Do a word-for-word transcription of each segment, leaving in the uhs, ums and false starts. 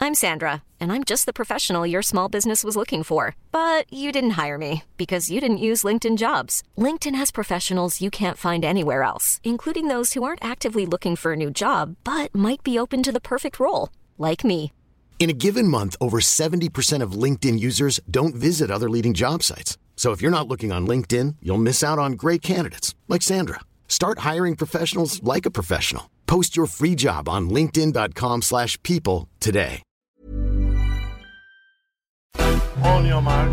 I'm Sandra, and I'm just the professional your small business was looking for. But you didn't hire me because you didn't use LinkedIn Jobs. LinkedIn has professionals you can't find anywhere else, including those who aren't actively looking for a new job, but might be open to the perfect role, like me. In a given month, over seventy percent of LinkedIn users don't visit other leading job sites. So if you're not looking on LinkedIn, you'll miss out on great candidates like Sandra. Start hiring professionals like a professional. Post your free job on linkedin.com slash people today. On your mark.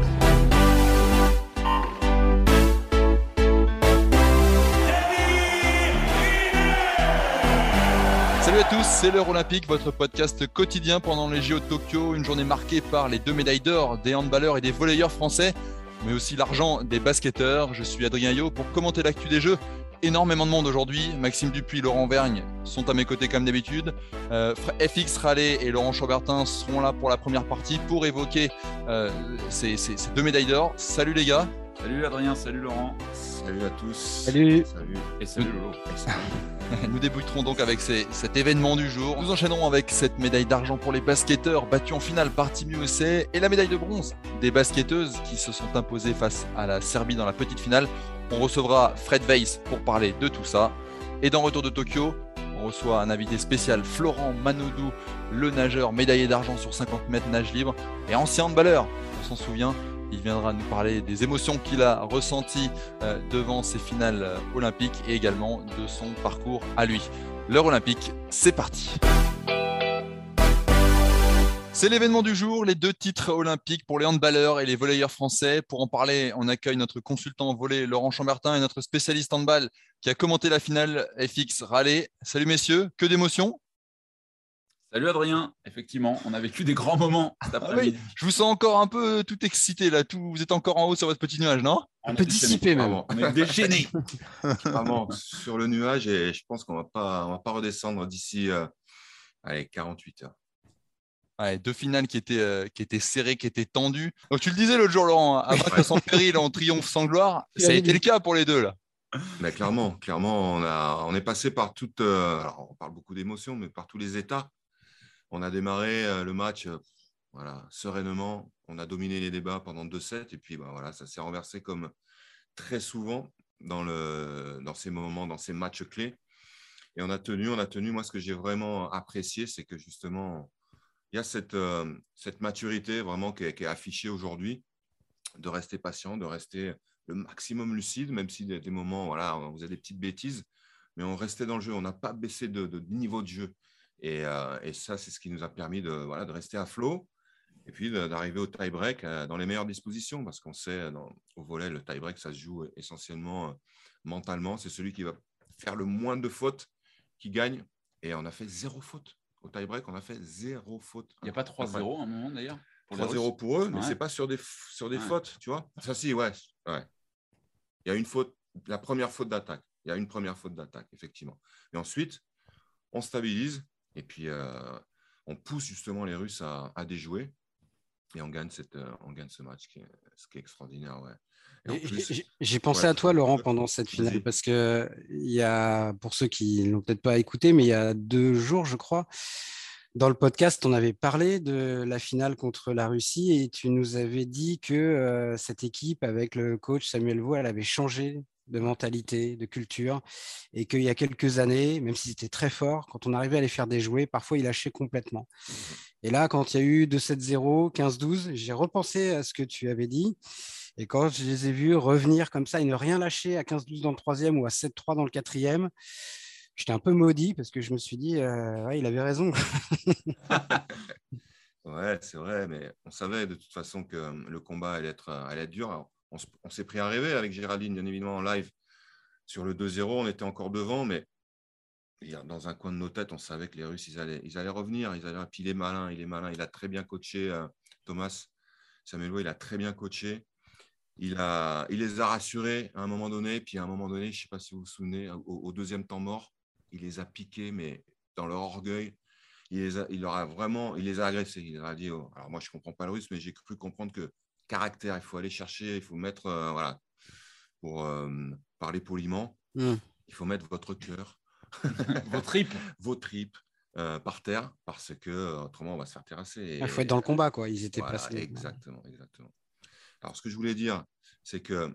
Salut à tous, c'est l'Heure Olympique, votre podcast quotidien pendant les J O de Tokyo. Une journée marquée par les deux médailles d'or des handballeurs et des volleyeurs français, mais aussi l'argent des basketteurs. Je suis Adrien Yo pour commenter l'actu des Jeux. Énormément de monde aujourd'hui. Maxime Dupuis, Laurent Vergne sont à mes côtés comme d'habitude. Euh, F X Raleigh et Laurent Chambertin seront là pour la première partie pour évoquer euh, ces, ces, ces deux médailles d'or. Salut les gars. Salut Adrien, salut Laurent. Salut à tous. Salut. Salut. Et salut Lolo. Nous débuterons donc avec ces, cet événement du jour. Nous enchaînerons avec cette médaille d'argent pour les basketteurs battus en finale par Team U S A et la médaille de bronze des basketteuses qui se sont imposées face à la Serbie dans la petite finale. On recevra Fred Weiss pour parler de tout ça. Et dans Retour de Tokyo, on reçoit un invité spécial, Florent Manodou, le nageur médaillé d'argent sur cinquante mètres nage libre et ancien handballeur, on s'en souvient. Il viendra nous parler des émotions qu'il a ressenties euh, devant ces finales euh, olympiques et également de son parcours à lui. L'Heure Olympique, c'est parti. C'est l'événement du jour, les deux titres olympiques pour les handballeurs et les volleyeurs français. Pour en parler, on accueille notre consultant volley Laurent Chambertin et notre spécialiste handball qui a commenté la finale F X Raleigh. Salut messieurs, que d'émotions. Salut Adrien, effectivement, on a vécu des grands moments cet après-midi. Ah oui, je vous sens encore un peu tout excité là, tout, vous êtes encore en haut sur votre petit nuage, non? Un peu dissipé même, on est déchaîné. Vraiment sur le nuage et je pense qu'on ne va pas, on va pas redescendre d'ici euh, allez, quarante-huit heures. Ouais, deux finales qui étaient, euh, qui étaient serrées, qui étaient tendues. Donc tu le disais l'autre jour Laurent, à vaincre sans péril, en triomphe sans gloire, ça a été le cas pour les deux là. Mais clairement, clairement on, a, on est passé par toutes, euh, alors on parle beaucoup d'émotions, mais par tous les états. On a démarré euh, le match euh, voilà, sereinement, on a dominé les débats pendant deux sets et puis bah, voilà, ça s'est renversé comme très souvent dans, le, dans ces moments, dans ces matchs clés. Et on a tenu, on a tenu. Moi, ce que j'ai vraiment apprécié, c'est que justement, il y a cette, euh, cette maturité vraiment qui est, qui est affichée aujourd'hui, de rester patient, de rester le maximum lucide, même si des, des moments, voilà, on faisait des petites bêtises, mais on restait dans le jeu, on n'a pas baissé de, de, de niveau de jeu. Et, euh, et ça, c'est ce qui nous a permis de, voilà, de rester à flot et puis de, d'arriver au tie-break euh, dans les meilleures dispositions parce qu'on sait, dans, au volley, le tie-break, ça se joue essentiellement euh, mentalement. C'est celui qui va faire le moins de fautes qui gagne. Et on a fait zéro faute. Au tie-break, on a fait zéro faute. Il n'y a pas trois zéro à un moment d'ailleurs pour trois zéro pour eux, mais ouais. ce n'est pas sur des, sur des ouais. fautes, tu vois. Ça, si, ouais, ouais. Il y a une faute, la première faute d'attaque. Il y a une première faute d'attaque, effectivement. Et ensuite, on stabilise. Et puis, euh, on pousse justement les Russes à, à déjouer et on gagne, cette, euh, on gagne ce match, qui est, ce qui est extraordinaire. Ouais. Plus, j'ai, j'ai pensé ouais, à toi, Laurent, pendant cette finale, vas-y. Parce que il y a, pour ceux qui ne l'ont peut-être pas écouté, mais il y a deux jours, je crois, dans le podcast, on avait parlé de la finale contre la Russie et tu nous avais dit que euh, cette équipe, avec le coach Samuel Vaux, elle avait changé de mentalité, de culture, et qu'il y a quelques années, même si c'était très fort, quand on arrivait à les faire déjouer, parfois ils lâchaient complètement. Et là, quand il y a eu deux sept zéro, quinze douze, j'ai repensé à ce que tu avais dit, et quand je les ai vus revenir comme ça et ne rien lâcher à quinze douze dans le troisième ou à sept trois dans le quatrième, j'étais un peu maudit parce que je me suis dit, euh, ouais, il avait raison. Ouais, c'est vrai, mais on savait de toute façon que le combat allait être, allait être dur. Alors, on, on s'est pris à rêver avec Géraldine, bien évidemment, en live. Sur le deux zéro, on était encore devant, mais dans un coin de nos têtes, on savait que les Russes, ils allaient, ils allaient revenir. Ils allaient... Puis il est malin, il est malin. Il a très bien coaché, euh, Thomas Samuel Vaux, il a très bien coaché. Il, a, il les a rassurés à un moment donné. Puis à un moment donné, je ne sais pas si vous vous souvenez, au, au deuxième temps mort, il les a piqués, mais dans leur orgueil. Il les a, il leur a vraiment, il les a agressés. Il leur a dit, oh, alors moi je ne comprends pas le russe, mais j'ai cru comprendre que caractère, il faut aller chercher, il faut mettre, euh, voilà, pour euh, parler poliment, mm. il faut mettre votre cœur, vos tripes, vos tripes, euh, par terre, parce que euh, autrement, on va se faire terrasser. Il faut être dans le combat, quoi. Ils étaient voilà, placés. Exactement, exactement. Alors, ce que je voulais dire, c'est que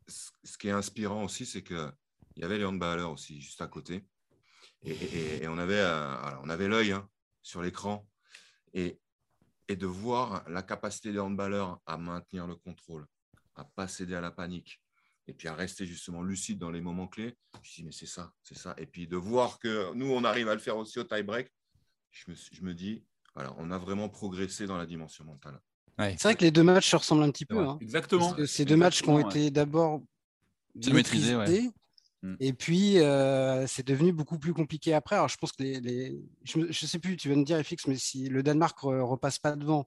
ce qui est inspirant aussi, c'est qu'il y avait les handballeurs aussi, juste à côté. Et, et, et on avait, euh, on avait l'œil hein, sur l'écran. Et, et de voir la capacité des handballeurs à maintenir le contrôle, à ne pas céder à la panique, et puis à rester justement lucide dans les moments clés. Je me dis, mais c'est ça, c'est ça. Et puis de voir que nous, on arrive à le faire aussi au tie-break, je me, je me dis, voilà, on a vraiment progressé dans la dimension mentale. Ouais. C'est vrai que les deux matchs se ressemblent un petit peu. Hein, Exactement. Parce que c'est Exactement, deux matchs qui ont ouais. été d'abord maîtrisés. Ouais. Et puis, euh, c'est devenu beaucoup plus compliqué après. Alors, je pense que les. les... Je ne sais plus, tu vas me dire, F X, mais si le Danemark ne repasse pas devant.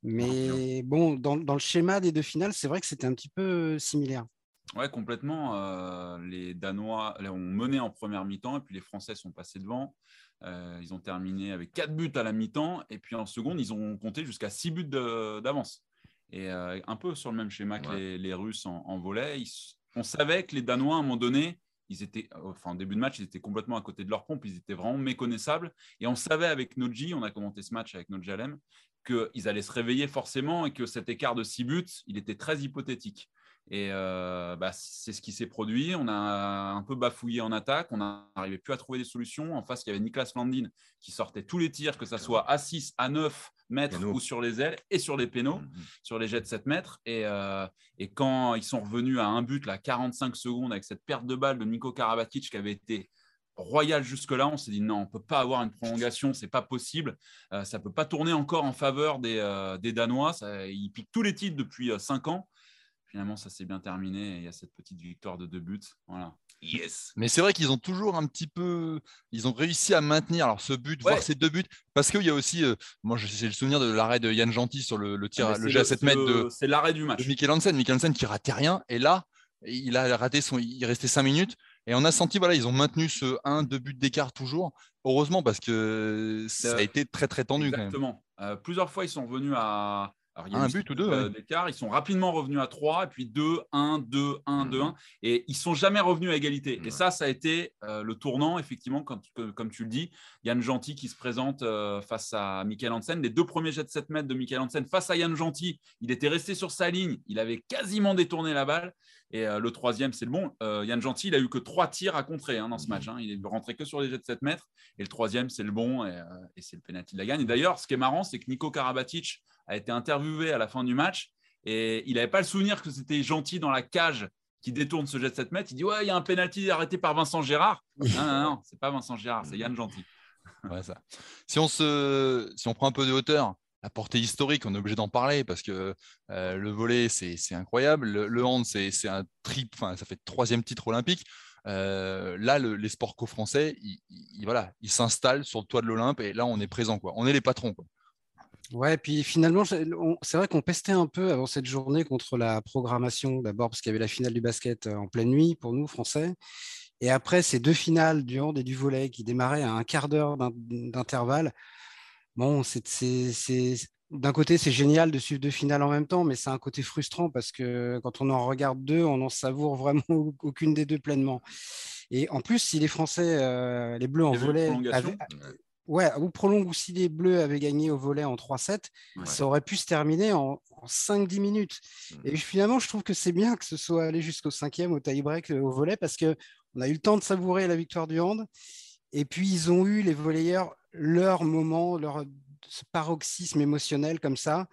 Mais bon, dans, dans le schéma des deux finales, c'est vrai que c'était un petit peu similaire. Ouais, complètement. Euh, les Danois ont mené en première mi-temps et puis les Français sont passés devant. Euh, ils ont terminé avec quatre buts à la mi-temps et puis en seconde, ils ont compté jusqu'à six buts de, d'avance. Et euh, un peu sur le même schéma ouais. que les, les Russes en, en volley. Ils, on savait que les Danois, à un moment donné, ils étaient, enfin, en début de match, ils étaient complètement à côté de leur pompe. Ils étaient vraiment méconnaissables. Et on savait avec Noji, on a commenté ce match avec Noji Alem, qu'ils allaient se réveiller forcément et que cet écart de six buts, il était très hypothétique. Et euh, bah, c'est ce qui s'est produit. On a un peu bafouillé en attaque. On n'arrivait plus à trouver des solutions. En face, il y avait Niklas Landin qui sortait tous les tirs, que ce soit à six, à neuf mètres pénaux. Ou sur les ailes et sur les pénaux, mmh. sur les jets de sept mètres. Et, euh, et quand ils sont revenus à un but, là, quarante-cinq secondes, avec cette perte de balle de Niko Karabatic qui avait été royal jusque-là, on s'est dit non, on ne peut pas avoir une prolongation, c'est pas possible. Euh, ça ne peut pas tourner encore en faveur des, euh, des Danois. Ça, ils piquent tous les titres depuis euh, cinq ans. Finalement, ça s'est bien terminé et il y a cette petite victoire de deux buts. Voilà. Yes. Mais c'est vrai qu'ils ont toujours un petit peu, ils ont réussi à maintenir alors ce but, ouais. voire ces deux buts, parce qu'il y a aussi, euh, moi j'ai le souvenir de l'arrêt de Yann Genty sur le, le tir, ah, le jet à sept mètres de, c'est l'arrêt du match. De Mikkel Hansen, Mikkel Hansen qui ratait rien, et là il a raté son, il restait cinq minutes, et on a senti voilà ils ont maintenu ce un, deux buts d'écart toujours. Heureusement parce que ça a été très très tendu. Exactement. Quand même. Euh, plusieurs fois ils sont revenus à Alors, il y a un but ou deux euh, ouais. d'écart. Ils sont rapidement revenus à trois, et puis deux, un, deux, un, deux, un. Et ils ne sont jamais revenus à égalité. Mmh. Et ça, ça a été euh, le tournant, effectivement, quand, que, comme tu le dis. Yann Genty qui se présente euh, face à Mikkel Hansen. Les deux premiers jets de sept mètres de Mikkel Hansen face à Yann Genty, il était resté sur sa ligne. Il avait quasiment détourné la balle. Et euh, le troisième, c'est le bon. Euh, Yann Genty, il a eu que trois tirs à contrer hein, dans ce match. Hein. Il est rentré que sur les jets de sept mètres. Et le troisième, c'est le bon. Et, euh, et c'est le pénalty de la gagne. Et d'ailleurs, ce qui est marrant, c'est que Niko Karabatic a été interviewé à la fin du match et il n'avait pas le souvenir que c'était Genty dans la cage qui détourne ce jet de sept mètres. Il dit ouais, il y a un penalty arrêté par Vincent Gérard. Non, non, non, c'est pas Vincent Gérard, c'est Yann Genty. Ouais, ça. Si on se, si on prend un peu de hauteur, la portée historique, on est obligé d'en parler parce que euh, le volley, c'est, c'est incroyable. Le, le hand, c'est, c'est un triple, enfin, ça fait troisième titre olympique. Euh, là, le, les sports co-français, ils, ils, voilà, ils s'installent sur le toit de l'Olympe et là, on est présent, quoi. On est les patrons, quoi. Ouais, puis finalement, c'est vrai qu'on pestait un peu avant cette journée contre la programmation, d'abord parce qu'il y avait la finale du basket en pleine nuit pour nous, Français, et après ces deux finales du hand et du volley qui démarraient à un quart d'heure d'intervalle. Bon, c'est, c'est, c'est... d'un côté, c'est génial de suivre deux finales en même temps, mais c'est un côté frustrant parce que quand on en regarde deux, on n'en savoure vraiment aucune des deux pleinement. Et en plus, si les Français, euh, les Bleus en volley... Avaient... Ouais, ou prolongue ou si les Bleus avaient gagné au volley en trois sept, ouais. ça aurait pu se terminer en, en cinq dix minutes. Mmh. Et finalement, je trouve que c'est bien que ce soit allé jusqu'au cinquième, au tie-break, au volley, parce qu'on a eu le temps de savourer la victoire du hand. Et puis, ils ont eu, les volleyeurs, leur moment, leur ce paroxysme émotionnel comme ça,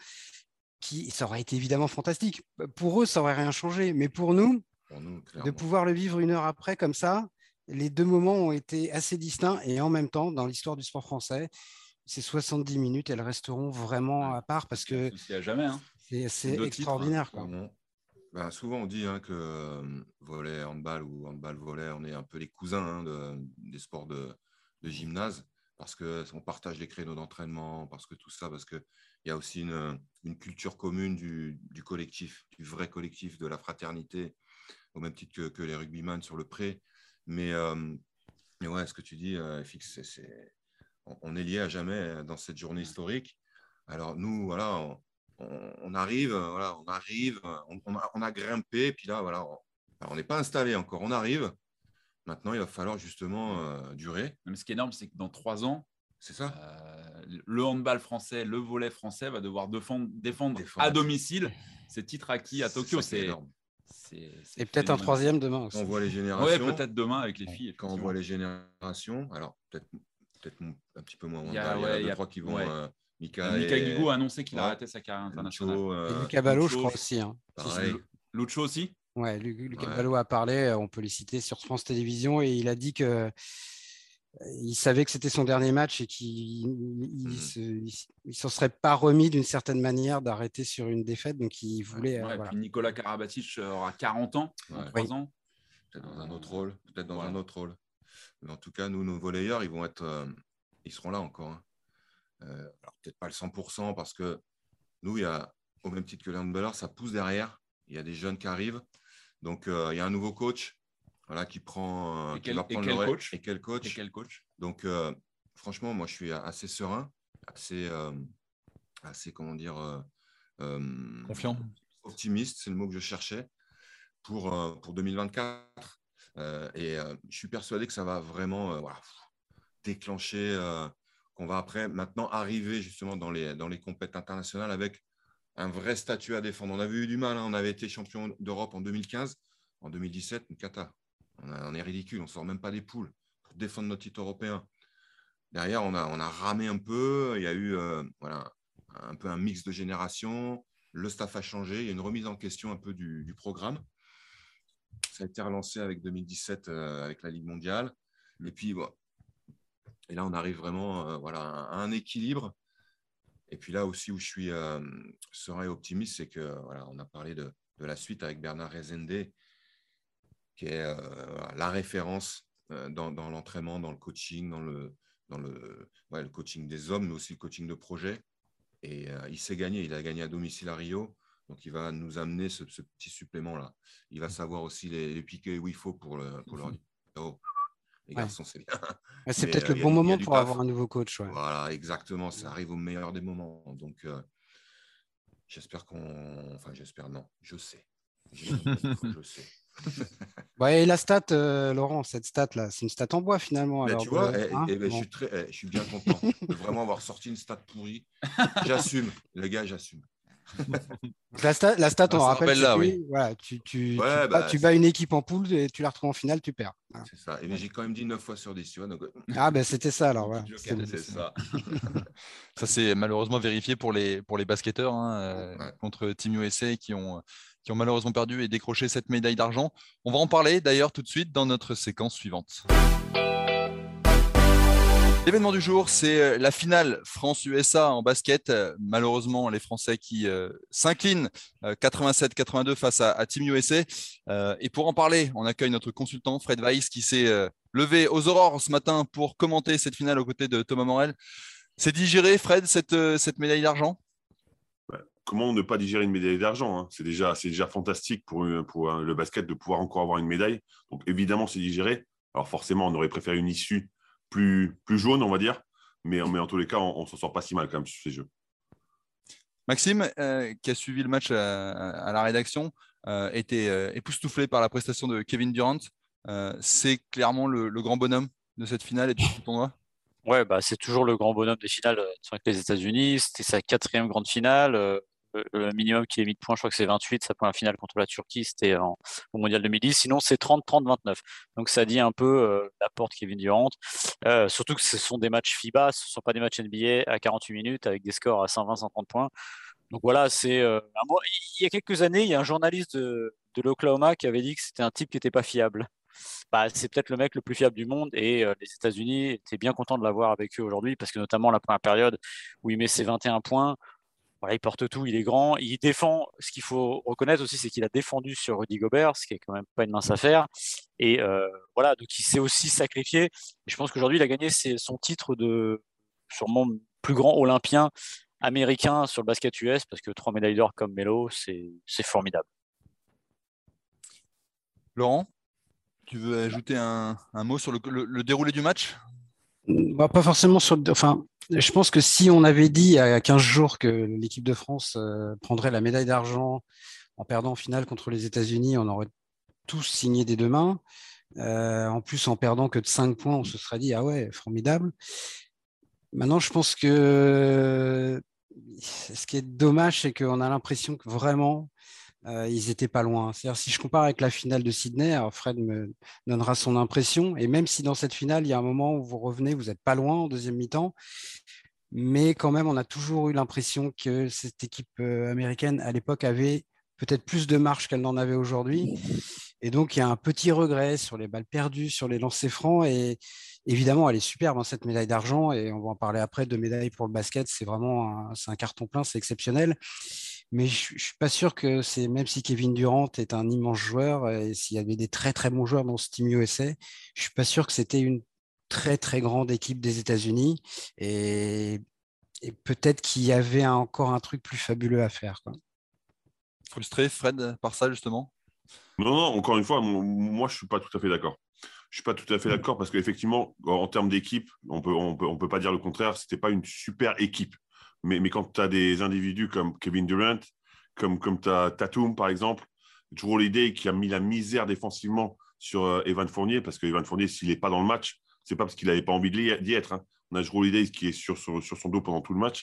qui ça aurait été évidemment fantastique. Pour eux, ça n'aurait rien changé. Mais pour nous, pour nous de pouvoir le vivre une heure après comme ça, les deux moments ont été assez distincts et en même temps, dans l'histoire du sport français, ces soixante-dix minutes, elles resteront vraiment à part parce que c'est, jamais, hein. c'est, c'est extraordinaire. Titres, hein. Ben, souvent, on dit hein, que euh, volley, handball ou handball-volley, on est un peu les cousins hein, de, des sports de, de gymnase parce qu'on partage les créneaux d'entraînement, parce que tout ça, parce qu'il y a aussi une, une culture commune du, du collectif, du vrai collectif, de la fraternité, au même titre que, que les rugbyman sur le pré. Mais, euh, mais ouais, ce que tu dis, euh, F X, c'est, c'est... on est lié à jamais dans cette journée historique. Alors nous, voilà, on, on, on arrive, voilà, on arrive, on, on, a, on a grimpé, puis là, voilà, on n'est pas installé encore, on arrive. Maintenant, il va falloir justement euh, durer. Mais ce qui est énorme, c'est que dans trois ans, C'est ça. Euh, le handball français, le volley français va devoir défendre, défendre, Défendre. à domicile ces titres acquis à Tokyo. C'est, c'est c'est énorme. C'est, c'est Et peut-être un troisième demain aussi. Quand on voit les générations. Oui, peut-être demain avec les filles. Quand on voit les générations, alors peut-être, peut-être un petit peu moins. Il y a, il y ouais, a deux, il y a, trois qui vont. ouais. Euh, Mika, Mika et... Guigou a annoncé qu'il ouais. a arrêté sa carrière internationale. Lucho, euh... Et Lucas Ballot, je crois aussi. Hein. Pareil. Lucho aussi. Ouais, Lucas ouais. Ballot a parlé, on peut les citer sur France Télévisions, et il a dit que il savait que c'était son dernier match et qu'il ne mmh. s'en serait pas remis d'une certaine manière d'arrêter sur une défaite. Donc, il voulait. Ouais, euh, ouais, voilà. Puis Nicolas Karabatic aura quarante ans, ouais. trois oui. ans. Peut-être dans un autre rôle. Peut-être dans voilà. un autre rôle. Mais en tout cas, nous, nos volleyeurs, ils vont être, euh, ils seront là encore. Hein. Euh, alors, peut-être pas le cent pour cent parce que nous, il y a, au même titre que les handballeurs, ça pousse derrière. Il y a des jeunes qui arrivent. Donc, euh, il y a un nouveau coach. Voilà, qui prend, et qui quel, va prendre et quel le coach et quel coach. Et quel coach Donc, euh, franchement, moi, je suis assez serein, assez, euh, assez comment dire, euh, euh, confiant, optimiste, c'est le mot que je cherchais pour euh, pour deux mille vingt-quatre. Euh, et euh, je suis persuadé que ça va vraiment, euh, voilà, déclencher, euh, qu'on va après maintenant arriver justement dans les dans les compétitions internationales avec un vrai statut à défendre. On avait eu du mal, hein, on avait été champion d'Europe en deux mille quinze, en deux mille dix-sept, une cata. On, a, on est ridicule, on ne sort même pas des poules pour défendre notre titre européen. Derrière, on a, on a ramé un peu. Il y a eu euh, voilà, un peu un mix de générations. Le staff a changé. Il y a une remise en question un peu du, du programme. Ça a été relancé avec deux mille dix-sept, euh, avec la Ligue mondiale. Et puis, bon, et là, on arrive vraiment euh, voilà, à un équilibre. Et puis là aussi, où je suis euh, serein et optimiste, c'est que voilà, on a parlé de, de la suite avec Bernard Rezende, qui est euh, la référence euh, dans, dans l'entraînement, dans le coaching, dans le, dans le, ouais, le coaching des hommes, mais aussi le coaching de projet. Et euh, il s'est gagné, il a gagné à domicile à Rio, donc il va nous amener ce, ce petit supplément-là. Il va savoir aussi les, les piquer où il faut pour, le, pour leur dire oh, les garçons, ouais. c'est bien. Ouais, c'est mais, peut-être euh, le bon moment pour taf. avoir un nouveau coach. Ouais. Voilà, exactement, ça arrive au meilleur des moments. Donc, euh, j'espère qu'on… Enfin, j'espère, non, je sais. Je sais. Ouais, et la stat, euh, Laurent, cette stat-là, c'est une stat en bois finalement. Mais alors tu vois, de... eh, hein eh, ben, bon. je, suis très, eh, je suis bien content de vraiment avoir sorti une stat pourrie. J'assume, les gars, j'assume. la stat, la stat on ah, rappelle, là, oui. oui. voilà, tu, tu, ouais, tu, bah, bats, tu bats une équipe en poule et tu la retrouves en finale, tu perds. Voilà. C'est ça. Et bien, j'ai quand même dit neuf fois sur dix. Tu vois, donc... Ah, ben c'était ça alors. Voilà. C'est, c'est, c'est ça. Ça, c'est malheureusement vérifié pour les, pour les basketteurs hein, euh, ouais. contre Team U S A qui ont, qui ont malheureusement perdu et décroché cette médaille d'argent. On va en parler d'ailleurs tout de suite dans notre séquence suivante. L'événement du jour, c'est la finale France-U S A en basket. Malheureusement, les Français qui euh, s'inclinent euh, quatre-vingt-sept quatre-vingt-deux face à, à Team U S A. Euh, et pour en parler, on accueille notre consultant Fred Weiss qui s'est euh, levé aux aurores ce matin pour commenter cette finale aux côtés de Thomas Morel. C'est digéré, Fred, cette, cette médaille d'argent ? Ouais. Comment ne pas digérer une médaille d'argent hein ? c'est, déjà, c'est déjà fantastique pour, pour le basket de pouvoir encore avoir une médaille. Donc évidemment, c'est digéré. Alors forcément, on aurait préféré une issue Plus, plus jaune, on va dire. Mais, mais en tous les cas, on ne s'en sort pas si mal quand même sur ces jeux. Maxime, euh, qui a suivi le match à, à la rédaction, euh, était euh, époustouflé par la prestation de Kevin Durant. Euh, c'est clairement le, le grand bonhomme de cette finale et de ce tournoi. Ouais, bah, c'est toujours le grand bonhomme des finales avec les États-Unis. C'était sa quatrième grande finale. Euh, le minimum qui est mis de points, je crois que c'est vingt-huit. Sa première finale contre la Turquie, c'était en, au Mondial deux mille dix. Sinon, c'est trente trente vingt-neuf. Donc, ça dit un peu euh, l'apport de Kevin Durant. Euh, surtout que ce sont des matchs FIBA, ce ne sont pas des matchs N B A à quarante-huit minutes avec des scores à cent vingt cent trente points. Donc, voilà, c'est euh, un mois. Il y a quelques années, il y a un journaliste de, de l'Oklahoma qui avait dit que c'était un type qui n'était pas fiable. Bah, c'est peut-être le mec le plus fiable du monde et euh, les États-Unis étaient bien contents de l'avoir avec eux aujourd'hui parce que notamment la première période où il met ses vingt et un points, voilà, il porte tout, il est grand, il défend. Ce qu'il faut reconnaître aussi, c'est qu'il a défendu sur Rudy Gobert, ce qui est quand même pas une mince affaire. Et euh, voilà, donc il s'est aussi sacrifié. Et je pense qu'aujourd'hui, il a gagné ses, son titre de sûrement plus grand olympien américain sur le basket U S parce que trois médailles d'or comme Melo, c'est, c'est formidable. Laurent, tu veux ajouter un, un mot sur le, le, le déroulé du match ? Bah, pas forcément sur le… Enfin, je pense que si on avait dit il y a quinze jours que l'équipe de France euh, prendrait la médaille d'argent en perdant en finale contre les États-Unis, on aurait tous signé des deux mains. Euh, en plus, en perdant que de cinq points, on se serait dit « Ah ouais, formidable ». Maintenant, je pense que ce qui est dommage, c'est qu'on a l'impression que vraiment, euh, ils n'étaient pas loin. C'est-à-dire, si je compare avec la finale de Sydney, alors Fred me donnera son impression, et même si dans cette finale, il y a un moment où vous revenez, vous n'êtes pas loin en deuxième mi-temps, mais quand même, on a toujours eu l'impression que cette équipe euh, américaine, à l'époque, avait peut-être plus de marche qu'elle n'en avait aujourd'hui. Et donc, il y a un petit regret sur les balles perdues, sur les lancers francs. Et évidemment, elle est superbe, hein, cette médaille d'argent. Et on va en parler après, de médailles pour le basket. C'est vraiment un, c'est un carton plein, c'est exceptionnel. Mais je ne suis pas sûr que c'est, même si Kevin Durant est un immense joueur, et s'il y avait des très, très bons joueurs dans ce Team U S A, je ne suis pas sûr que c'était une très, très grande équipe des États-Unis. Et, et peut-être qu'il y avait encore un truc plus fabuleux à faire, quoi. Frustré, Fred, par ça, justement? Non, non, encore une fois, moi, je ne suis pas tout à fait d'accord. Je ne suis pas tout à fait d'accord parce qu'effectivement, en termes d'équipe, on peut, on peut, on peut pas dire le contraire, ce n'était pas une super équipe. Mais, mais quand tu as des individus comme Kevin Durant, comme, comme tu as Tatum, par exemple, Drew Holiday qui a mis la misère défensivement sur euh, Evan Fournier, parce que Evan Fournier, s'il n'est pas dans le match, ce n'est pas parce qu'il n'avait pas envie d'y être. Hein. On a Drew Holiday qui est sur, sur, sur son dos pendant tout le match.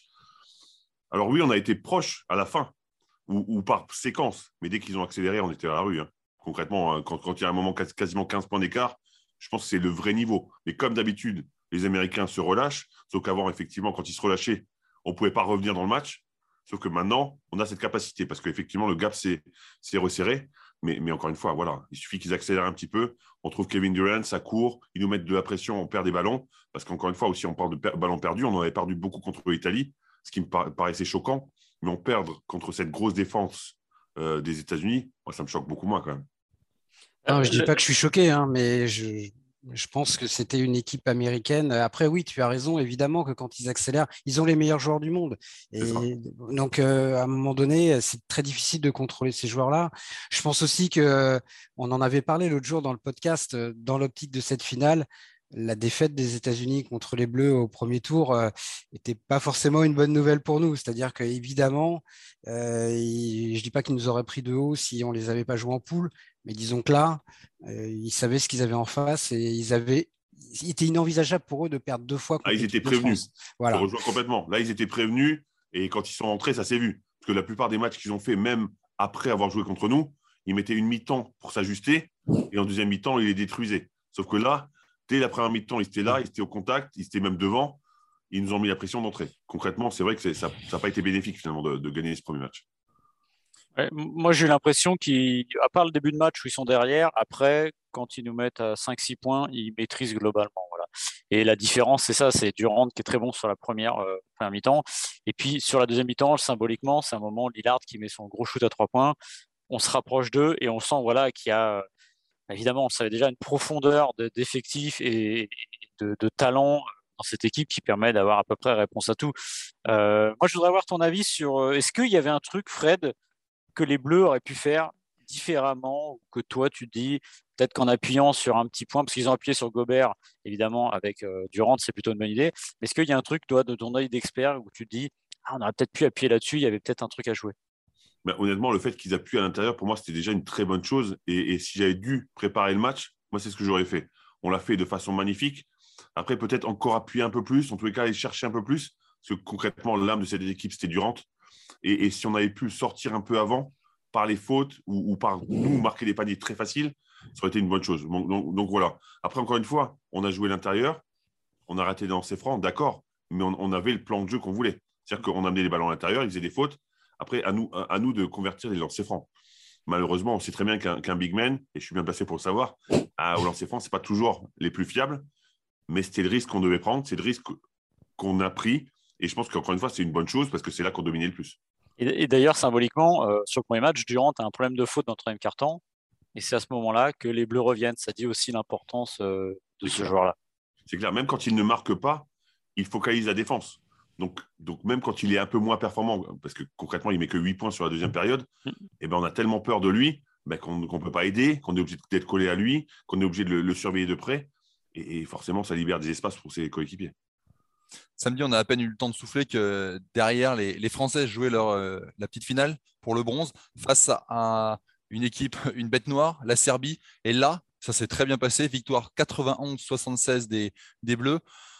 Alors oui, on a été proche à la fin, ou, ou par séquence, mais dès qu'ils ont accéléré, on était à la rue. Hein. Concrètement, quand, quand il y a un moment quasiment quinze points d'écart, je pense que c'est le vrai niveau. Mais comme d'habitude, les Américains se relâchent, sauf qu'avant, effectivement, quand ils se relâchaient, on ne pouvait pas revenir dans le match. Sauf que maintenant, on a cette capacité parce qu'effectivement, le gap s'est, s'est resserré. Mais, mais encore une fois, voilà, il suffit qu'ils accélèrent un petit peu. On trouve Kevin Durant, ça court, ils nous mettent de la pression, on perd des ballons. Parce qu'encore une fois, aussi, on parle de per- ballons perdus. On en avait perdu beaucoup contre l'Italie, ce qui me par- paraissait choquant. Mais on perd contre cette grosse défense euh, des États-Unis, moi, ça me choque beaucoup moins quand même. Non, je ne dis pas que je suis choqué, hein, mais je, je pense que c'était une équipe américaine. Après, oui, tu as raison, évidemment, que quand ils accélèrent, ils ont les meilleurs joueurs du monde. Et donc, euh, à un moment donné, c'est très difficile de contrôler ces joueurs-là. Je pense aussi qu'on en avait parlé l'autre jour dans le podcast, dans l'optique de cette finale. La défaite des États-Unis contre les Bleus au premier tour n'était euh, pas forcément une bonne nouvelle pour nous. C'est-à-dire qu'évidemment, euh, je ne dis pas qu'ils nous auraient pris de haut si on ne les avait pas joués en poule, mais disons que là, euh, ils savaient ce qu'ils avaient en face et ils avaient, il était inenvisageable pour eux de perdre deux fois contre ah, ils étaient l'équipe de prévenus. France. Voilà. Je rejoins complètement. Là, ils étaient prévenus et quand ils sont rentrés, ça s'est vu. Parce que la plupart des matchs qu'ils ont fait, même après avoir joué contre nous, ils mettaient une mi-temps pour s'ajuster et en deuxième mi-temps, ils les détruisaient. Sauf que là, dès la première mi-temps, ils étaient là, ils étaient au contact, ils étaient même devant. Ils nous ont mis la pression d'entrée. Concrètement, c'est vrai que c'est, ça n'a pas été bénéfique finalement de, de gagner ce premier match. Ouais, moi, j'ai eu l'impression qu'à part le début de match où ils sont derrière, après, quand ils nous mettent à cinq six points, ils maîtrisent globalement. Voilà. Et la différence, c'est ça, c'est Durant qui est très bon sur la première, euh, première mi-temps. Et puis, sur la deuxième mi-temps, symboliquement, c'est un moment Lillard qui met son gros shoot à trois points. On se rapproche d'eux et on sent voilà, qu'il y a, évidemment, on savait déjà, une profondeur de, d'effectifs et de, de talent dans cette équipe qui permet d'avoir à peu près réponse à tout. Euh, moi, je voudrais avoir ton avis sur, est-ce qu'il y avait un truc, Fred, que les Bleus auraient pu faire différemment, ou que toi tu te dis peut-être qu'en appuyant sur un petit point, parce qu'ils ont appuyé sur Gobert évidemment avec euh, Durant, c'est plutôt une bonne idée, mais est-ce qu'il y a un truc toi de ton œil d'expert où tu te dis ah, on aurait peut-être pu appuyer là-dessus, il y avait peut-être un truc à jouer? Ben, honnêtement, le fait qu'ils appuient à l'intérieur, pour moi, c'était déjà une très bonne chose. Et, et si j'avais dû préparer le match, moi, c'est ce que j'aurais fait. On l'a fait de façon magnifique. Après, peut-être encore appuyer un peu plus. En tous les cas, aller chercher un peu plus. Parce que concrètement, l'âme de cette équipe, c'était Durant. Et, et si on avait pu sortir un peu avant, par les fautes ou, ou par nous marquer des paniers très faciles, ça aurait été une bonne chose. Donc, donc, donc voilà. Après, encore une fois, on a joué l'intérieur. On a raté dans ses francs, d'accord. Mais on, on avait le plan de jeu qu'on voulait. C'est-à-dire qu'on amenait les ballons à l'intérieur, ils faisaient des fautes. Après, à nous, à nous de convertir les lancers francs. Malheureusement, on sait très bien qu'un, qu'un big man, et je suis bien placé pour le savoir, à, au lancer franc, ce n'est pas toujours les plus fiables, mais c'était le risque qu'on devait prendre, c'est le risque qu'on a pris. Et je pense qu'encore une fois, c'est une bonne chose parce que c'est là qu'on dominait le plus. Et, et d'ailleurs, symboliquement, euh, sur le premier match, Durant a un problème de faute dans le troisième quart-temps, et c'est à ce moment-là que les Bleus reviennent. Ça dit aussi l'importance euh, de c'est ce clair. joueur-là. C'est clair, même quand il ne marque pas, il focalise la défense. Donc, donc, même quand il est un peu moins performant, parce que concrètement, il ne met que huit points sur la deuxième période, mm. et ben, on a tellement peur de lui ben, qu'on ne peut pas aider, qu'on est obligé d'être collé à lui, qu'on est obligé de le, le surveiller de près. Et, et forcément, ça libère des espaces pour ses coéquipiers. Samedi, on a à peine eu le temps de souffler que derrière, les, les Français jouaient leur, euh, la petite finale pour le bronze face à une équipe, une bête noire, la Serbie. Et là, ça s'est très bien passé. Victoire quatre-vingt-onze soixante-seize des, des Bleus.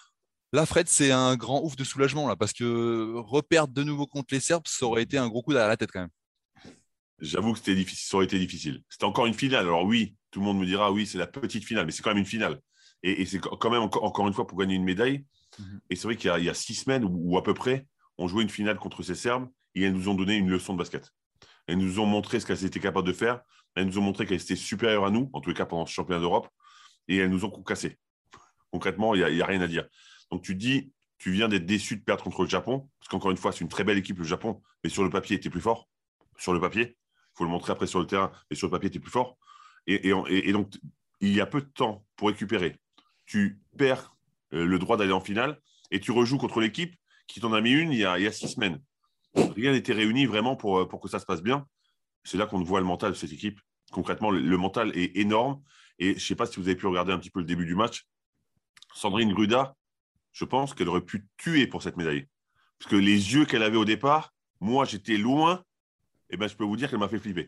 Là, Fred, c'est un grand ouf de soulagement, là, parce que reperdre de nouveau contre les Serbes, ça aurait été un gros coup à la tête quand même. J'avoue que c'était difficile, ça aurait été difficile. C'était encore une finale. Alors oui, tout le monde me dira, oui, c'est la petite finale, mais c'est quand même une finale. Et, et c'est quand même, encore, encore une fois, pour gagner une médaille. Mm-hmm. Et c'est vrai qu'il y a, il y a six semaines, ou, ou à peu près, on jouait une finale contre ces Serbes, et elles nous ont donné une leçon de basket. Elles nous ont montré ce qu'elles étaient capables de faire. Elles nous ont montré qu'elles étaient supérieures à nous, en tous les cas pendant ce championnat d'Europe, et elles nous ont concassé. Concrètement, il n'y a, a rien à dire. Donc tu dis, tu viens d'être déçu de perdre contre le Japon, parce qu'encore une fois, c'est une très belle équipe, le Japon, mais sur le papier, tu es plus fort. Sur le papier. Il faut le montrer après sur le terrain, mais sur le papier, tu es plus fort. Et, et, et, et donc, il y a peu de temps pour récupérer. Tu perds euh, le droit d'aller en finale et tu rejoues contre l'équipe qui t'en a mis une il y a, il y a six semaines. Rien n'était réuni vraiment pour, pour que ça se passe bien. C'est là qu'on voit le mental de cette équipe. Concrètement, le, le mental est énorme. Et je ne sais pas si vous avez pu regarder un petit peu le début du match. Sandrine Gruda, je pense qu'elle aurait pu tuer pour cette médaille. Parce que les yeux qu'elle avait au départ, moi, j'étais loin. Eh ben, je peux vous dire qu'elle m'a fait flipper.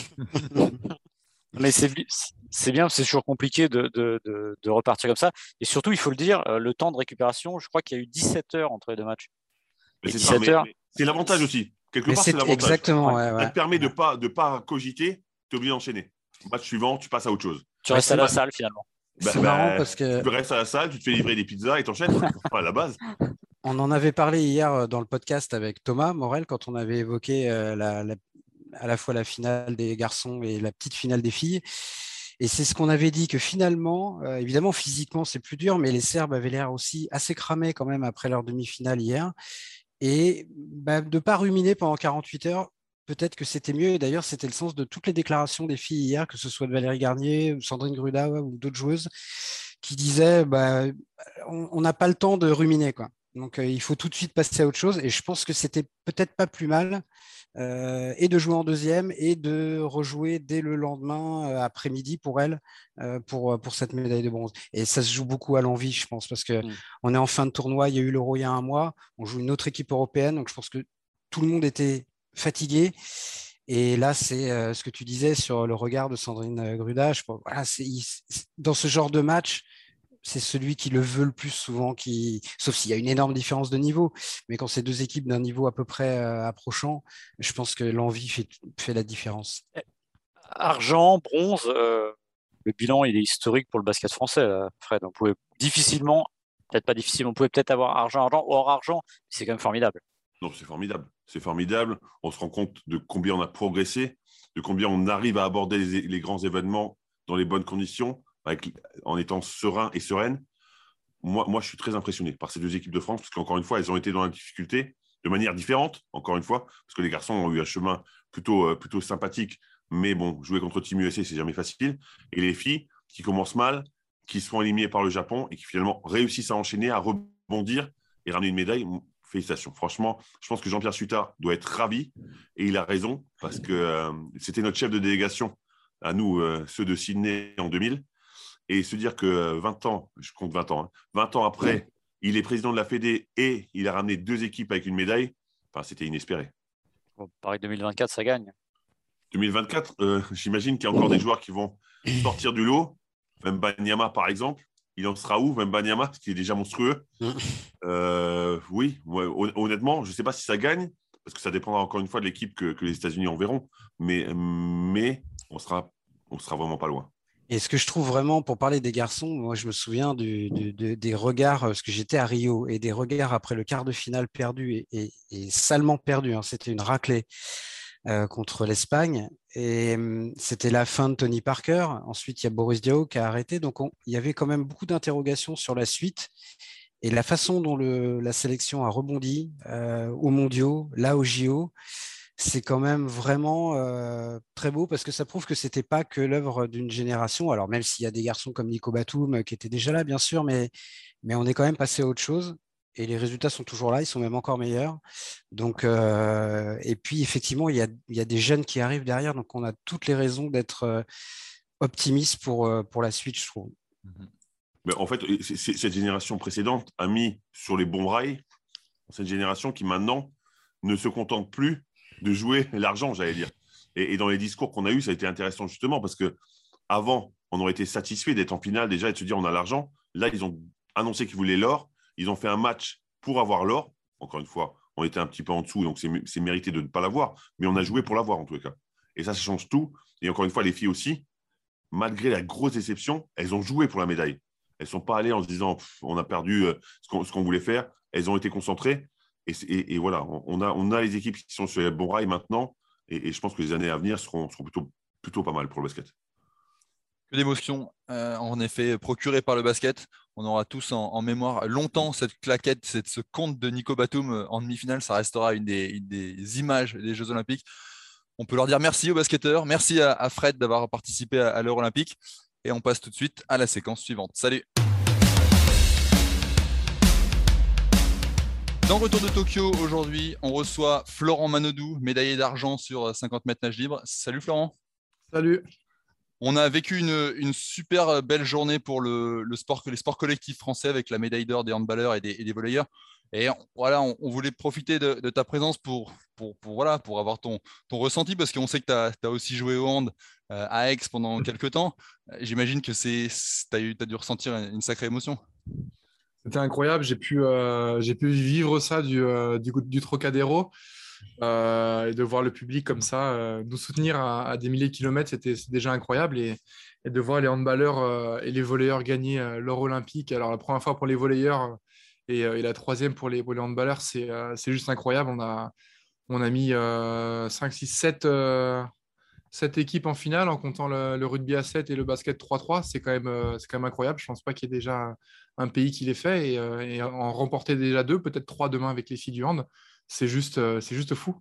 Mais c'est, c'est bien, c'est toujours compliqué de, de, de, de repartir comme ça. Et surtout, il faut le dire, le temps de récupération, je crois qu'il y a eu dix-sept heures entre les deux matchs. Mais c'est, ça, mais, heures, mais c'est l'avantage aussi. Quelque mais part, c'est, c'est l'avantage. Exactement. Ouais, ça ouais. te permet de ne pas, de pas cogiter, tu es obligé d'enchaîner. Match suivant, tu passes à autre chose. Tu restes à la salle finalement. Bah, c'est bah, marrant parce que. Tu restes à la salle, tu te fais livrer des pizzas et t'enchaînes. À la base. On en avait parlé hier dans le podcast avec Thomas Morel quand on avait évoqué la, la, à la fois la finale des garçons et la petite finale des filles. Et c'est ce qu'on avait dit que finalement, euh, évidemment, physiquement, c'est plus dur, mais les Serbes avaient l'air aussi assez cramés quand même après leur demi-finale hier. Et bah, de ne pas ruminer pendant quarante-huit heures, peut-être que c'était mieux. Et d'ailleurs, c'était le sens de toutes les déclarations des filles hier, que ce soit de Valérie Garnier, ou Sandrine Gruda ouais, ou d'autres joueuses, qui disaient bah, on n'a pas le temps de ruminer, quoi. Donc, euh, il faut tout de suite passer à autre chose. Et je pense que c'était peut-être pas plus mal euh, et de jouer en deuxième et de rejouer dès le lendemain euh, après-midi pour elle, euh, pour, pour cette médaille de bronze. Et ça se joue beaucoup à l'envie, je pense, parce qu'on mmh. est en fin de tournoi. Il y a eu l'Euro il y a un mois. On joue une autre équipe européenne. Donc, je pense que tout le monde était fatigué. Et là, c'est euh, ce que tu disais sur le regard de Sandrine Gruda. Je pense, voilà, c'est, c'est, dans ce genre de match, c'est celui qui le veut le plus souvent, qui... sauf s'il y a une énorme différence de niveau. Mais quand c'est deux équipes d'un niveau à peu près euh, approchant, je pense que l'envie fait, fait la différence. Argent, bronze, euh, le bilan il est historique pour le basket français, là, Fred. On pouvait difficilement, peut-être pas difficilement, on pouvait peut-être avoir argent, argent, hors argent, c'est quand même formidable. Non, c'est formidable. C'est formidable. On se rend compte de combien on a progressé, de combien on arrive à aborder les, les grands événements dans les bonnes conditions. Avec, en étant serein et sereine, moi, moi, je suis très impressionné par ces deux équipes de France, parce qu'encore une fois, elles ont été dans la difficulté de manière différente, encore une fois, parce que les garçons ont eu un chemin plutôt, euh, plutôt sympathique, mais bon, jouer contre Team U S A, c'est jamais facile. Et les filles qui commencent mal, qui se font éliminer par le Japon et qui finalement réussissent à enchaîner, à rebondir et ramener une médaille, félicitations. Franchement, je pense que Jean-Pierre Suttard doit être ravi, et il a raison, parce que euh, c'était notre chef de délégation, à nous, euh, ceux de Sydney en deux mille. Et se dire que vingt ans, je compte vingt ans, hein, vingt ans après, il est président de la Fédé et il a ramené deux équipes avec une médaille, enfin, c'était inespéré. Bon, pareil, deux mille vingt-quatre, ça gagne. deux mille vingt-quatre, euh, j'imagine qu'il y a encore des joueurs qui vont sortir du lot. Wembanyama, par exemple, il en sera où, Wembanyama, ce qui est déjà monstrueux. euh, Oui, ouais, honnêtement, je ne sais pas si ça gagne, parce que ça dépendra encore une fois de l'équipe que, que les États-Unis enverront, mais, mais on sera, on sera vraiment pas loin. Et ce que je trouve vraiment, pour parler des garçons, moi je me souviens du, du, du, des regards, parce que j'étais à Rio, et des regards après le quart de finale perdu, et, et, et salement perdu, hein, c'était une raclée euh, contre l'Espagne, et euh, c'était la fin de Tony Parker, ensuite il y a Boris Diaw qui a arrêté, donc on, il y avait quand même beaucoup d'interrogations sur la suite, et la façon dont le, la sélection a rebondi euh, aux mondiaux, là au J O, c'est quand même vraiment euh, très beau, parce que ça prouve que c'était pas que l'œuvre d'une génération. Alors même s'il y a des garçons comme Nico Batum qui étaient déjà là, bien sûr, mais, mais on est quand même passé à autre chose. Et les résultats sont toujours là, ils sont même encore meilleurs. Donc, euh, et puis effectivement, il y a, il y a des jeunes qui arrivent derrière, donc on a toutes les raisons d'être euh, optimiste pour, euh, pour la suite, je trouve. Mais en fait, c'est, c'est, cette génération précédente a mis sur les bons rails cette génération qui maintenant ne se contente plus de jouer l'argent, j'allais dire. Et, et dans les discours qu'on a eus, ça a été intéressant justement, parce qu'avant, on aurait été satisfait d'être en finale déjà et de se dire on a l'argent. Là, ils ont annoncé qu'ils voulaient l'or. Ils ont fait un match pour avoir l'or. Encore une fois, on était un petit peu en dessous, donc c'est, c'est mérité de ne pas l'avoir. Mais on a joué pour l'avoir, en tous les cas. Et ça, ça change tout. Et encore une fois, les filles aussi, malgré la grosse déception, elles ont joué pour la médaille. Elles ne sont pas allées en se disant « on a perdu euh, ce, qu'on, ce qu'on voulait faire ». Elles ont été concentrées. Et, et, et voilà, on a, on a les équipes qui sont sur les bons rails maintenant. Et, et je pense que les années à venir seront, seront plutôt, plutôt pas mal pour le basket. Que d'émotions, euh, en effet, procurées par le basket. On aura tous en, en mémoire longtemps cette claquette, cette, ce compte de Nico Batum en demi-finale. Ça restera une des, une des images des Jeux Olympiques. On peut leur dire merci aux basketteurs. Merci à, à Fred d'avoir participé à, à l'Euro Olympique. Et on passe tout de suite à la séquence suivante. Salut! Dans Retour de Tokyo, aujourd'hui, on reçoit Florent Manodou, médaillé d'argent sur cinquante mètres nage libre. Salut Florent. Salut. On a vécu une, une super belle journée pour le, le sport, les sports collectifs français avec la médaille d'or des handballeurs et des, et des volleyeurs. Et voilà, on, on voulait profiter de, de ta présence pour, pour, pour, voilà, pour avoir ton, ton ressenti, parce qu'on sait que tu as aussi joué au hand euh, à Aix pendant quelques temps. J'imagine que tu as dû ressentir une sacrée émotion. C'était incroyable, j'ai pu, euh, j'ai pu vivre ça du, euh, du, du Trocadéro euh, et de voir le public comme ça euh, nous soutenir à, à des milliers de kilomètres, c'était déjà incroyable. Et, et de voir les handballeurs euh, et les volleyeurs gagner euh, l'or olympique, alors la première fois pour les volleyeurs et, euh, et la troisième pour les, pour les handballeurs, c'est euh, juste incroyable. On a, on a mis euh, cinq, six, sept, euh, sept équipes en finale en comptant le, le rugby à sept et le basket trois trois. C'est quand, euh, quand même incroyable. Je ne pense pas qu'il y ait déjà un pays qui l'ait fait et, euh, et en remporter déjà deux, peut-être trois demain avec les filles du hand. C'est juste, euh, c'est juste fou.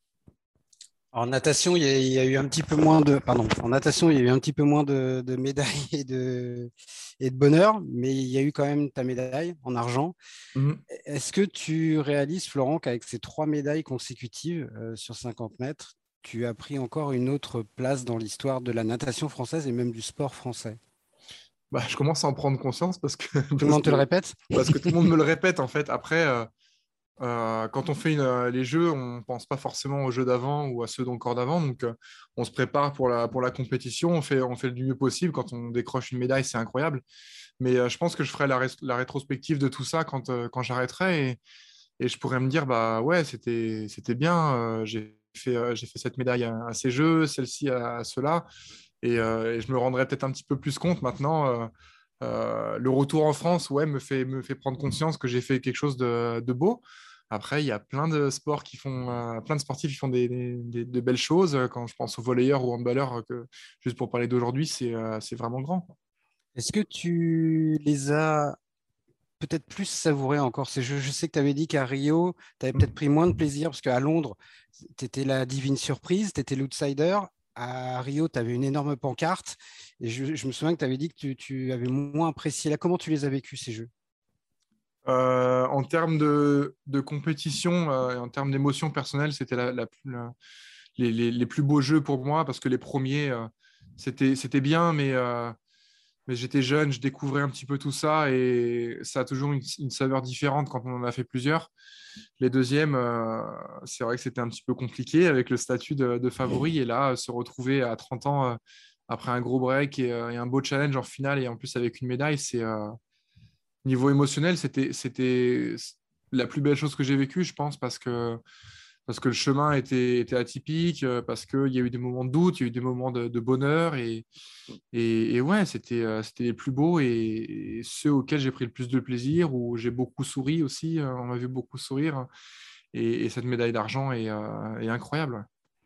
En natation, il y, a, il y a eu un petit peu moins de, pardon, en natation, il y a eu un petit peu moins de, de médailles et de, et de bonheur, mais il y a eu quand même ta médaille en argent. Mm-hmm. Est-ce que tu réalises, Florent, qu'avec ces trois médailles consécutives euh, sur cinquante mètres, tu as pris encore une autre place dans l'histoire de la natation française et même du sport français? Bah, je commence à en prendre conscience parce que... Tout le monde te le répète? Parce que tout le monde me le répète, en fait. Après, euh, euh, quand on fait une, euh, les jeux, on ne pense pas forcément aux jeux d'avant ou à ceux d'encore d'avant. Donc, euh, on se prépare pour la, pour la compétition. On fait, on fait du mieux possible. Quand on décroche une médaille, c'est incroyable. Mais euh, je pense que je ferai la, ré la rétrospective de tout ça quand, euh, quand j'arrêterai. Et, et je pourrais me dire, bah ouais, c'était bien. Euh, j'ai fait, euh, j'ai fait cette médaille à, à ces jeux, celle-ci à, à ceux-là. Et, euh, et je me rendrai peut-être un petit peu plus compte maintenant. Euh, euh, le retour en France, ouais, me fait, me fait prendre conscience que j'ai fait quelque chose de, de beau. Après, il y a plein de sports qui font, euh, plein de sportifs qui font des, des, de belles choses. Quand je pense aux volleyeurs ou aux handballeurs, que, juste pour parler d'aujourd'hui, c'est euh, vraiment grand. Est-ce que tu les as peut-être plus savourés encore ces jeux? Je sais que tu avais dit qu'à Rio, tu avais peut-être pris moins de plaisir parce qu'à Londres, tu étais la divine surprise, tu étais l'outsider. À Rio, tu avais une énorme pancarte et je, je me souviens que tu avais dit que tu, tu avais moins apprécié. Là, comment tu les as vécus, ces jeux? euh, En termes de, de compétition euh, et en termes d'émotion personnelle, c'était la, la, la, les, les, les plus beaux jeux pour moi parce que les premiers, euh, c'était c'était bien, mais, euh, mais j'étais jeune, je découvrais un petit peu tout ça et ça a toujours une, une saveur différente quand on en a fait plusieurs. Les deuxièmes, euh, c'est vrai que c'était un petit peu compliqué avec le statut de, de favori. Et là, se retrouver à trente ans euh, après un gros break et, euh, et un beau challenge en finale et en plus avec une médaille, c'est euh, niveau émotionnel, c'était la plus belle chose que j'ai vécue, je pense, parce que, parce que le chemin était, était atypique, parce qu'il y a eu des moments de doute, il y a eu des moments de, de bonheur. Et, et, et ouais, c'était c'était les plus beaux et, et ceux auxquels j'ai pris le plus de plaisir, où j'ai beaucoup souri aussi. On m'a vu beaucoup sourire. Et, et cette médaille d'argent est, euh, est incroyable.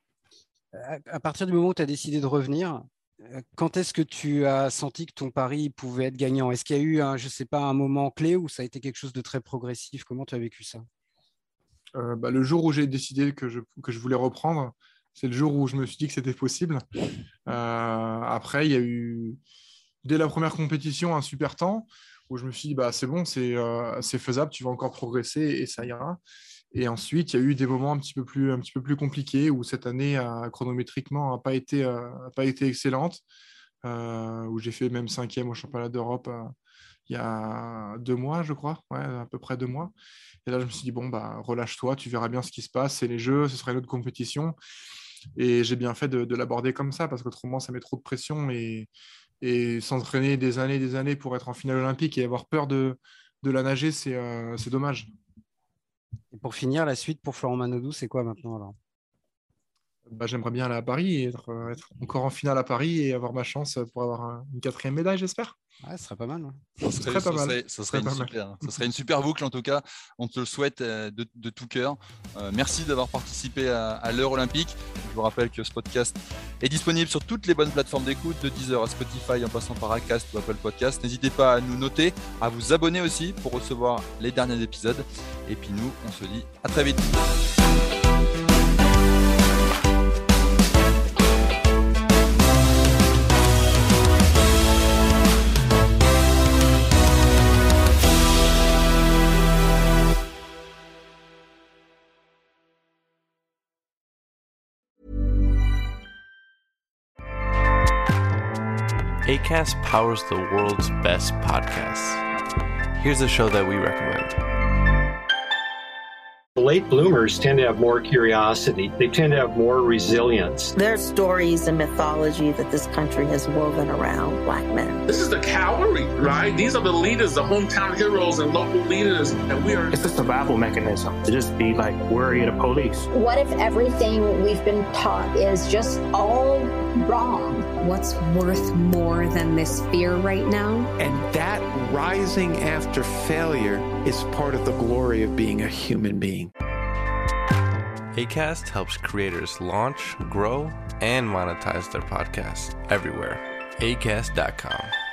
À partir du moment où tu as décidé de revenir, quand est-ce que tu as senti que ton pari pouvait être gagnant? Est-ce qu'il y a eu, un, je sais pas, un moment clé où ça a été quelque chose de très progressif? Comment tu as vécu ça? euh, bah, Le jour où j'ai décidé que je, que je voulais reprendre, c'est le jour où je me suis dit que c'était possible. Euh, après, il y a eu, dès la première compétition, un super temps où je me suis dit, bah, c'est bon, c'est euh, faisable, tu vas encore progresser et ça ira. Et ensuite, il y a eu des moments un petit peu plus, un petit peu plus compliqués où cette année, euh, chronométriquement, n'a pas, euh, pas été excellente, euh, où j'ai fait même cinquième au championnat d'Europe euh, il y a deux mois, je crois, ouais, à peu près deux mois. Et là, je me suis dit, bon, bah, relâche-toi, tu verras bien ce qui se passe, c'est les jeux, ce sera une autre compétition. Et j'ai bien fait de, de l'aborder comme ça, parce qu'autrement, ça met trop de pression. Et, et s'entraîner des années et des années pour être en finale olympique et avoir peur de, de la nager, c'est, euh, c'est dommage. Et pour finir, la suite pour Florent Manodou, c'est quoi maintenant alors? Bah, j'aimerais bien aller à Paris et être, être encore en finale à Paris et avoir ma chance pour avoir un, une quatrième médaille, j'espère. Ouais, ce serait pas mal. Ouais. Ça serait, très pas ce mal. serait, ce serait, Très une pas super, ce serait une super boucle en tout cas. On te le souhaite euh, de, de tout cœur. Euh, merci d'avoir participé à, à l'heure olympique. Je vous rappelle que ce podcast est disponible sur toutes les bonnes plateformes d'écoute, de Deezer à Spotify en passant par Acast ou Apple Podcast. N'hésitez pas à nous noter, à vous abonner aussi pour recevoir les derniers épisodes. Et puis nous, on se dit à très vite. Acast powers the world's best podcasts. Here's a show that we recommend. Late bloomers tend to have more curiosity. They tend to have more resilience. There's stories and mythology that this country has woven around Black men. This is the cavalry, right? These are the leaders, the hometown heroes and local leaders. And we are... It's a survival mechanism to just be like worried of police. What if everything we've been taught is just all wrong? What's worth more than this fear right now? And that rising after failure is part of the glory of being a human being. Acast helps creators launch, grow, and monetize their podcasts everywhere. acast dot com.